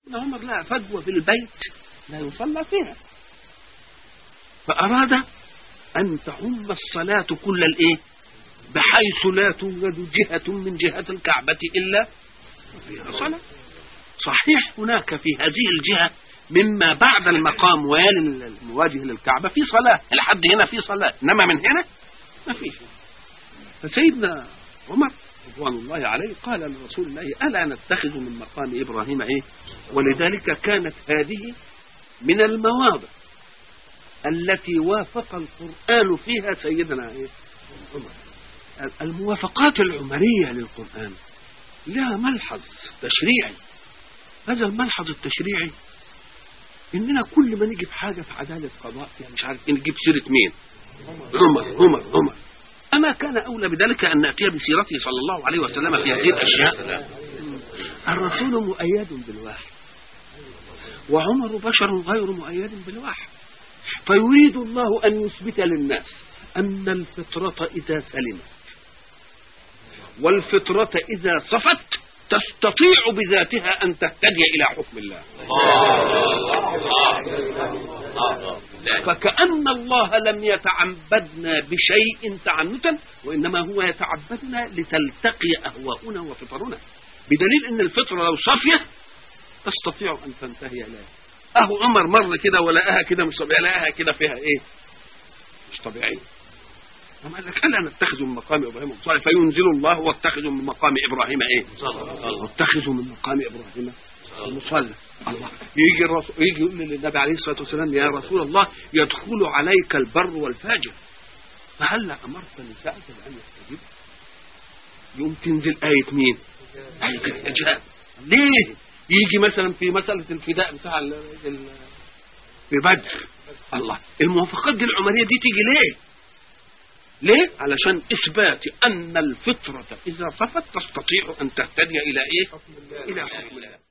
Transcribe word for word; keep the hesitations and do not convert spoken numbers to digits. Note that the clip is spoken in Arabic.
عمر لها فجوة في البيت لا يصلى فيها، فأراد أن تعم الصلاة كل الإيه، بحيث لا توجد جهة من جهات الكعبة إلا فيها صلاة. صحيح هناك في هذه الجهة مما بعد المقام ويلي المواجه للكعبة في صلاة، لحد هنا في صلاة، إنما من هنا ما فيش. فسيدنا عمر رضوان الله عليه قال لرسول الله ألا نتخذ من مقام إبراهيم إيه؟ ولذلك كانت هذه من المواضع التي وافق القرآن فيها سيدنا إيه؟ عمر. الموافقات العمرية للقرآن لها ملحظ تشريعي. هذا الملحظ التشريعي إننا كل ما نجيب حاجة في عدالة قضاء يعني مش عارف نجيب سيرة مين، عمر عمر عمر أما كان أولى بذلك أن نأتي بسيرته صلى الله عليه وسلم في هذه الأشياء. الرسول مؤيد بالوحي وعمر بشر غير مؤيد بالوحي، فيريد الله أن يثبت للناس أن الفطرة إذا سلمت والفطرة إذا صفت تستطيع بذاتها أن تهتدي إلى حكم الله. فكأن الله لم يتعبدنا بشيء تعنتا، وإنما هو يتعبدنا لتلتقي أهواؤنا وفطرنا، بدليل أن الفطرة لو صافية تستطيع أن تنتهي إليها. أهو عمر مر كده ولقاها كده مش طبيعية، لقاها كده فيها إيه مش طبيعية. أما قال لك ألا نتخذ من مقام إبراهيم مصلى، فينزل الله واتخذوا من مقام إبراهيم إيه واتخذوا من مقام إبراهيم مصلى. الله يجي الرسول يجي يقول للنبي عليه الصلاة والسلام يا رسول الله يدخل عليك البر والفاجر فهل أمرت نساءك بأن يستجيب؟ يوم تنزل آية مين؟ آية الحجاب. ليه يجي مثلا في مسألة الفداء بتاع ال ال في بدر؟ الله الموافقات دي العمرية دي تيجي ليه؟ ليه؟ علشان إثبات أن الفطرة إذا صفت تستطيع أن تهتدي إلى إيه؟ إلى حكم الله.